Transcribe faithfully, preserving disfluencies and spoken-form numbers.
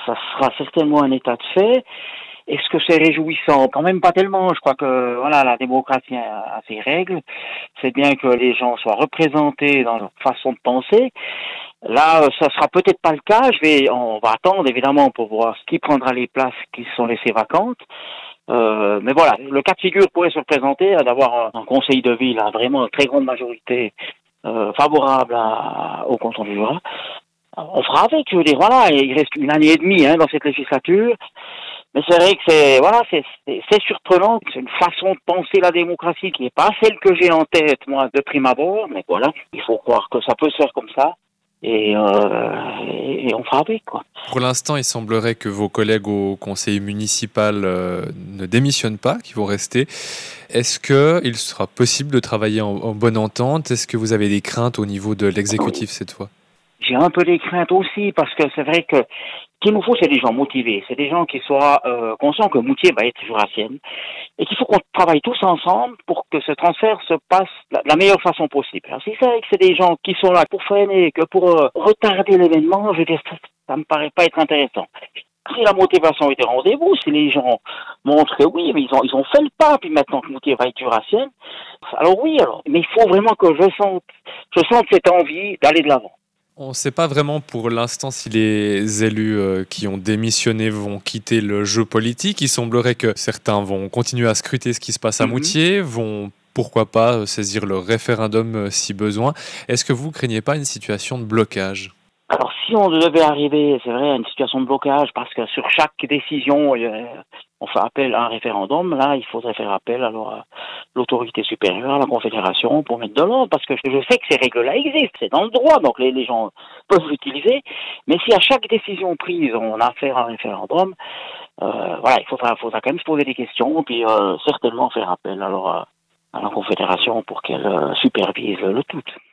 ça sera certainement un état de fait. Est-ce que c'est réjouissant? Quand même pas tellement. Je crois que voilà, la démocratie a, a ses règles. C'est bien que les gens soient représentés dans leur façon de penser. Là, euh, ça sera peut-être pas le cas. Je vais, on va attendre évidemment pour voir qui prendra les places qui sont laissées vacantes. Euh, mais voilà, le cas de figure pourrait se présenter à d'avoir un, un conseil de ville à vraiment une très grande majorité euh, favorable à, au canton du Jura. On fera avec. Je veux dire, voilà, il reste une année et demie hein, dans cette législature. Mais c'est vrai que c'est voilà, c'est, c'est, c'est surprenant. C'est une façon de penser la démocratie qui n'est pas celle que j'ai en tête, moi, de prime abord. Mais voilà, il faut croire que ça peut se faire comme ça. Et, euh, et on fera avec, quoi. Pour l'instant, il semblerait que vos collègues au conseil municipal euh, ne démissionnent pas, qu'ils vont rester. Est-ce qu'il sera possible de travailler en, en bonne entente? Est-ce que vous avez des craintes au niveau de l'exécutif cette fois? J'ai un peu des craintes aussi, parce que c'est vrai que ce qu'il nous faut, c'est des gens motivés. C'est des gens qui soient euh, conscients que Moutier va être jurassienne et qu'il faut qu'on travaille tous ensemble pour que ce transfert se passe de la meilleure façon possible. Alors si c'est vrai que c'est des gens qui sont là pour freiner, que pour euh, retarder l'événement, je veux dire, ça, ça me paraît pas être intéressant. Si la motivation est au rendez-vous, si les gens montrent que oui, mais ils ont ils ont fait le pas, puis maintenant que Moutier va être jurassienne, alors oui, alors, mais il faut vraiment que je sente, je sente cette envie d'aller de l'avant. On ne sait pas vraiment pour l'instant si les élus euh, qui ont démissionné vont quitter le jeu politique. Il semblerait que certains vont continuer à scruter ce qui se passe à Mm-hmm. Moutier, vont pourquoi pas saisir le référendum euh, si besoin. Est-ce que vous ne craignez pas une situation de blocage? Alors, si on devait arriver, c'est vrai, à une situation de blocage, parce que sur chaque décision, euh, on fait appel à un référendum, là, il faudrait faire appel alors à l'autorité supérieure, à la Confédération, pour mettre de l'ordre, parce que je sais que ces règles-là existent, c'est dans le droit, donc les, les gens peuvent l'utiliser, mais si à chaque décision prise, on a affaire à un référendum, euh, voilà, il faudra, faudra quand même se poser des questions, puis euh, certainement faire appel alors à, à la Confédération pour qu'elle euh, supervise le tout.